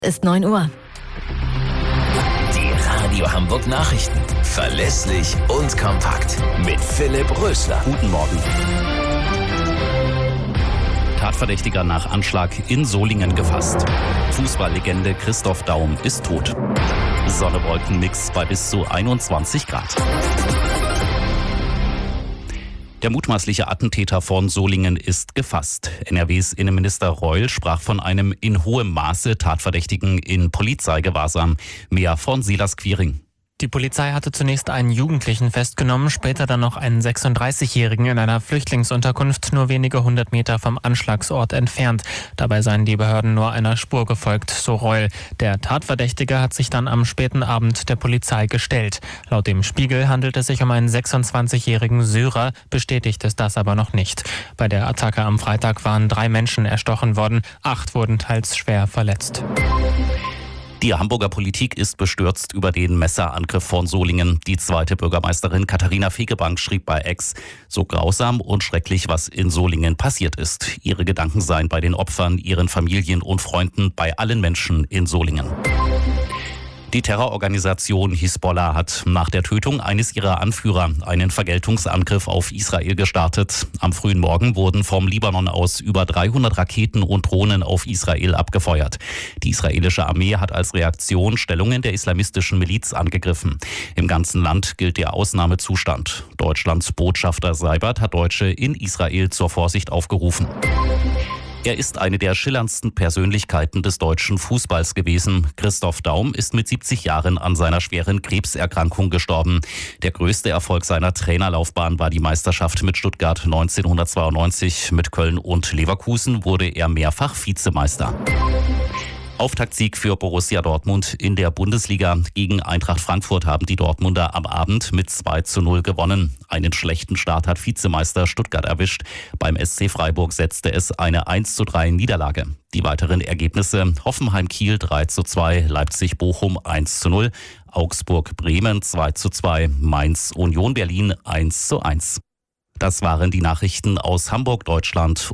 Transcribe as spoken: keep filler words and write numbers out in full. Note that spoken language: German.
Ist neun Uhr. Die Radio Hamburg Nachrichten. Verlässlich und kompakt. Mit Philipp Rösler. Guten Morgen. Tatverdächtiger nach Anschlag in Solingen gefasst. Fußballlegende Christoph Daum ist tot. Sonne-Wolken-Mix bei bis zu einundzwanzig Grad. Der mutmaßliche Attentäter von Solingen ist gefasst. N R Ws Innenminister Reul sprach von einem in hohem Maße Tatverdächtigen in Polizeigewahrsam. Mehr von Silas Quiring. Die Polizei hatte zunächst einen Jugendlichen festgenommen, später dann noch einen sechsunddreißigjährigen in einer Flüchtlingsunterkunft nur wenige hundert Meter vom Anschlagsort entfernt. Dabei seien die Behörden nur einer Spur gefolgt, so Reul. Der Tatverdächtige hat sich dann am späten Abend der Polizei gestellt. Laut dem Spiegel handelt es sich um einen sechsundzwanzigjährigen Syrer, bestätigt es das aber noch nicht. Bei der Attacke am Freitag waren drei Menschen erstochen worden, acht wurden teils schwer verletzt. Die Hamburger Politik ist bestürzt über den Messerangriff von Solingen. Die zweite Bürgermeisterin Katharina Fegebank schrieb bei X: So grausam und schrecklich, was in Solingen passiert ist. Ihre Gedanken seien bei den Opfern, ihren Familien und Freunden, bei allen Menschen in Solingen. Die Terrororganisation Hisbollah hat nach der Tötung eines ihrer Anführer einen Vergeltungsangriff auf Israel gestartet. Am frühen Morgen wurden vom Libanon aus über dreihundert Raketen und Drohnen auf Israel abgefeuert. Die israelische Armee hat als Reaktion Stellungen der islamistischen Miliz angegriffen. Im ganzen Land gilt der Ausnahmezustand. Deutschlands Botschafter Seibert hat Deutsche in Israel zur Vorsicht aufgerufen. Er ist eine der schillerndsten Persönlichkeiten des deutschen Fußballs gewesen. Christoph Daum ist mit siebzig Jahren an seiner schweren Krebserkrankung gestorben. Der größte Erfolg seiner Trainerlaufbahn war die Meisterschaft mit Stuttgart neunzehnhundertzweiundneunzig. Mit Köln und Leverkusen wurde er mehrfach Vizemeister. Auftaktsieg für Borussia Dortmund in der Bundesliga. Gegen Eintracht Frankfurt haben die Dortmunder am Abend mit zwei zu null gewonnen. Einen schlechten Start hat Vizemeister Stuttgart erwischt. Beim S C Freiburg setzte es eine eins zu drei Niederlage. Die weiteren Ergebnisse: Hoffenheim-Kiel drei zu zwei, Leipzig-Bochum eins zu null, Augsburg-Bremen zwei zu zwei, Mainz-Union Berlin eins zu eins. Das waren die Nachrichten aus Hamburg, Deutschland